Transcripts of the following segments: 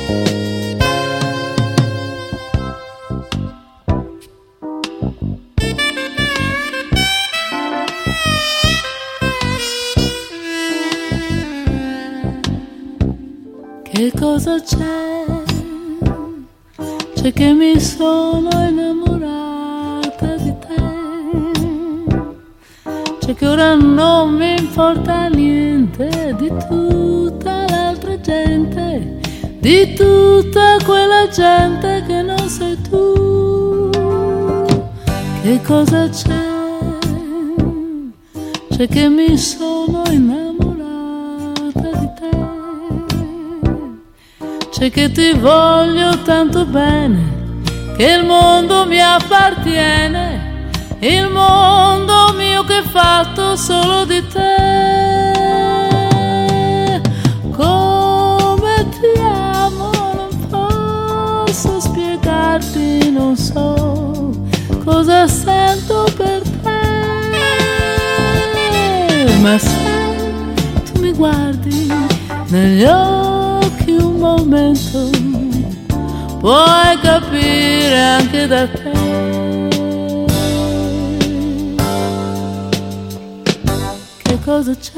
Che cosa c'è? C'è che mi sono innamorata di te. C'è che ora non mi importa niente di tutta l'altra gente, di tutta quella gente che non sei tu. Che cosa c'è? C'è che mi sono innamorata di te. C'è che ti voglio tanto bene, che il mondo mi appartiene, il mondo mio che è fatto solo di te. Come ti amo non posso spiegarti, non so cosa sento per te, ma se tu mi guardi negli occhi un momento, puoi capire anche da te. Che cosa c'è?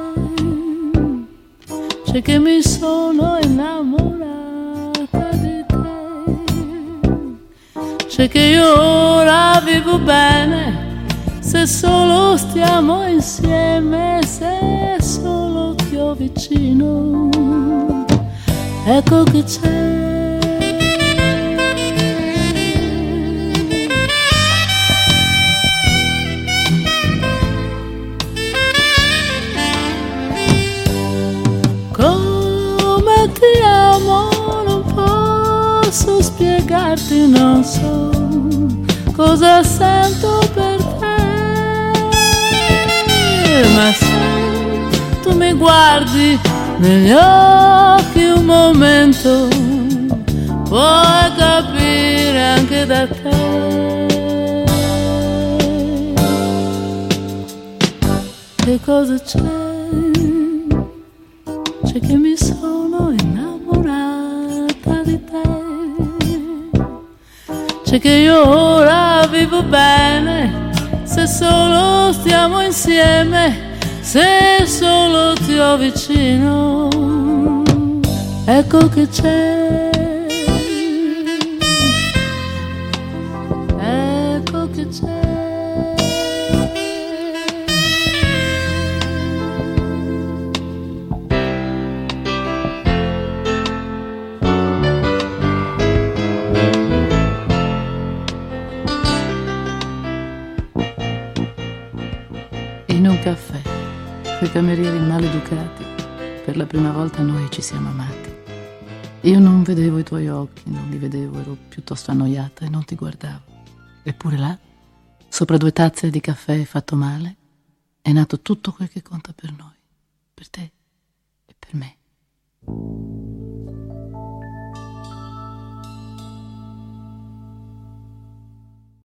C'è che mi sono innamorata di te. C'è che io ora vivo bene, se solo stiamo insieme, se solo ti ho vicino. Ecco che c'è. Come ti amo non posso spiegarti, non so cosa sento per te, ma se tu mi guardi negli occhi un momento, puoi capire anche da te. Che cosa c'è? C'è che mi sono innamorata di te. C'è che io ora vivo bene, se solo stiamo insieme, se solo ti ho vicino. Ecco che c'è. Ecco che c'è. In un caffè, quei camerieri maleducati, per la prima volta noi ci siamo amati. Io non vedevo i tuoi occhi, non li vedevo, ero piuttosto annoiata e non ti guardavo. Eppure là, sopra 2 tazze di caffè fatto male, è nato tutto quel che conta per noi, per te e per me.